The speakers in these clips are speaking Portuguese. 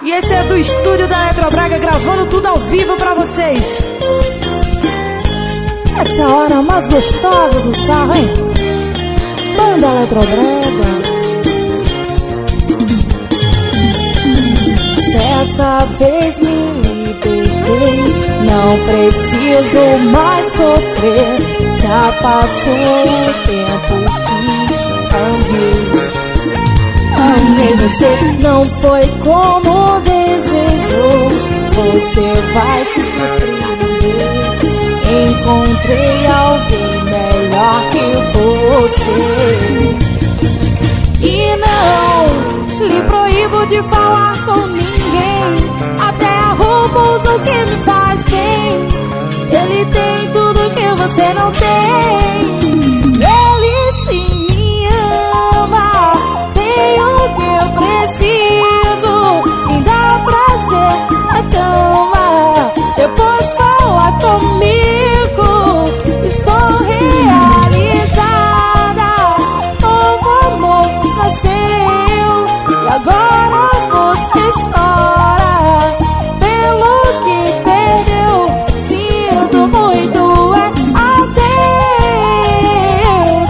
E esse é do estúdio da Eletrobrega, gravando tudo ao vivo pra vocês. Essa é a hora mais gostosa do sarro, hein? Banda Eletrobrega. Dessa vez me libertei, não preciso mais sofrer. Já passou o tempo que amei você. Não foi como desejou, você vai se surpreender. Encontrei alguém melhor que você. E não lhe proíbo de falar com ninguém, até arrumo o que me faz bem. Ele tem tudo que você não tem. Ele sim me ama, tem o que eu preciso, me dá prazer na cama, depois fala comigo. Estou realizada, novo amor nasceu, e agora você chora pelo que perdeu. Sinto muito, é adeus,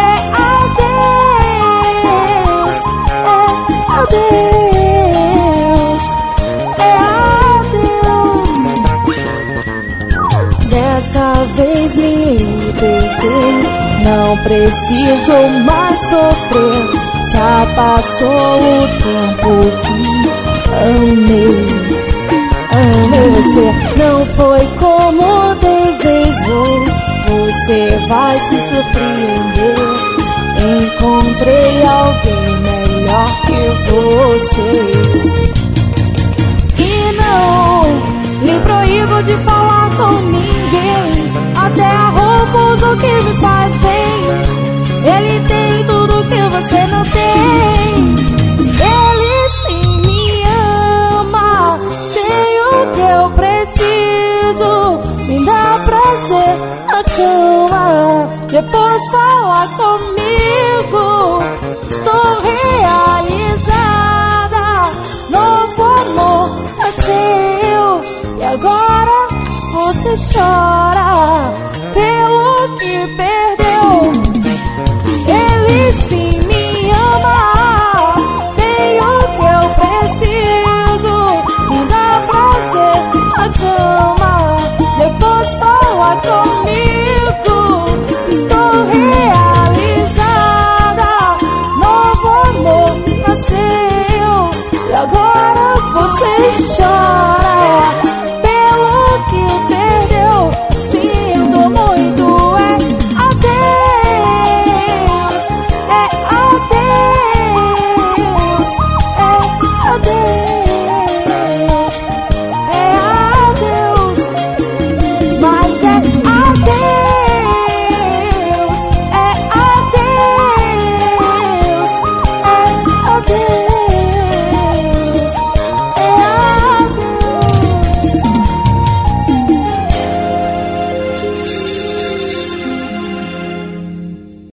Dessa vez me libertei, não preciso mais sofrer. Já passou o tempo que amei você. Não foi como desejou, você vai se surpreender. Encontrei alguém melhor que você. E não lhe proíbo de falar com ninguém, até arrumo o que me faz bem. Ele tem tudo que você não tem. Ele sim me ama, tem o que eu preciso, me dá prazer na cama, depois fala comigo. Estou realizada, novo amor nasceu, e agora você chora